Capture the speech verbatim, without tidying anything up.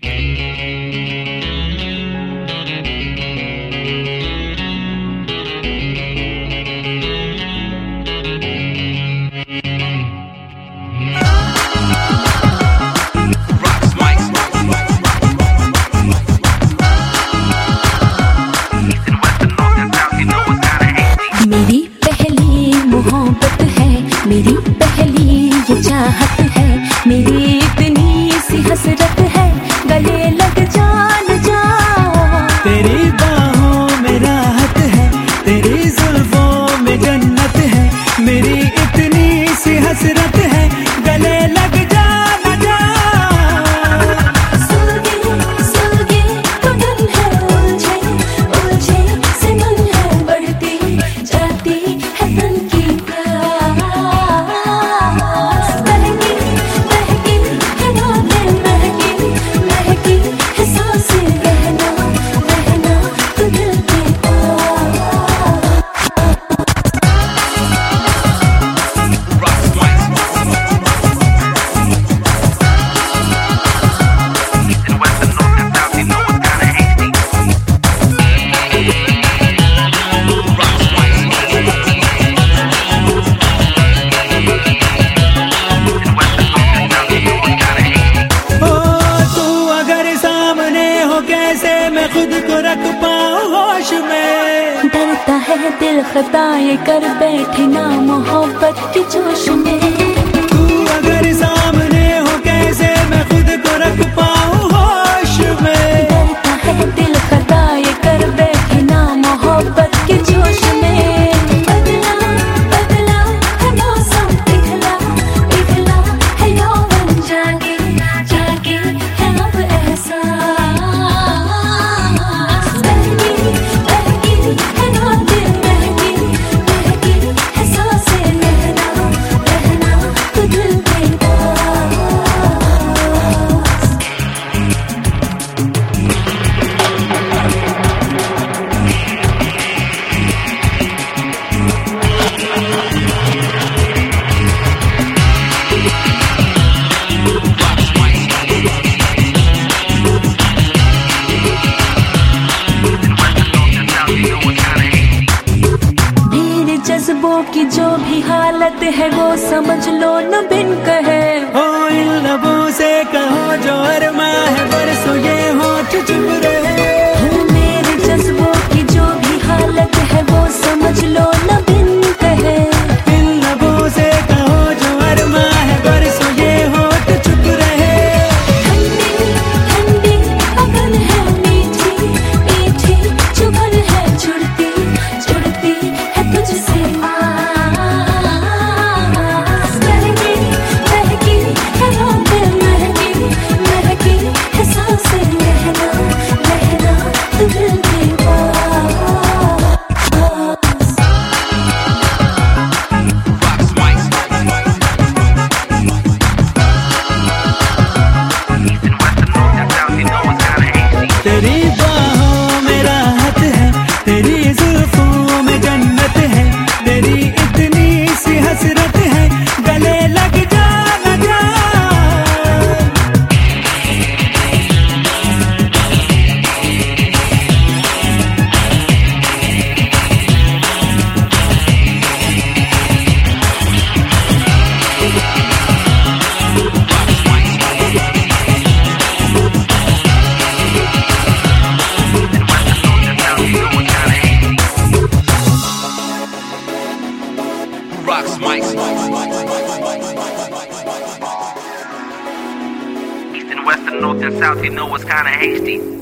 मेरी पहली मोहब्बत है, मेरी पहली ये चाहत है, मेरी इतनी सी हसरत है, गले लग जा न जा। तेरी बाहों में राहत है, तेरी जुल्फों में जन्नत है, मेरी इतनी सी हसरत है, गले लग जा न जा। सुलगे सुलगे तो दिल है उलझे उलझे से मन है, बढ़ती जाती है तन की प्यास। बहकी बहकी है रातें, महकी महकी है सांसें, रहना रहना तू दिल के पास। कैसे मैं खुद को रख पाऊं होश में, डरता है दिल खताएं कर बैठे ना मोहब्बत के जोश में। तू अगर सामने हो कैसे मैं खुद को रख पाऊं होश में, डरता है दिल खताएं कर बैठे ना मोहब्बत के जोश में। बदला बदला है मौसम, पिघला पिघला है यौवन, जागे जागे है अब एहसास। जज्बों की जो भी हालत है वो समझ लो न बिन कहे। हो इन लबों से कहो जो अरमा है, बरसों ये होठ चुप रहे। हो मेरे जज्बों की जो भी हालत है वो समझ लो न बिन कहे। इन लबों से कहो जो अरमा है, बरसों ये होठ चुप रहे। ठंडी ठंडी अगन है, मीठी मीठी चुभन है, जुड़ती जुड़ती है तुझसे। तेरी बाहों में राहत है, तेरी जुल्फों में जन्नत है, तेरी इतनी सी हसरत है, गले लग जा न जा। Rocks mics. East and west and north and south, you know it's kinda hasty.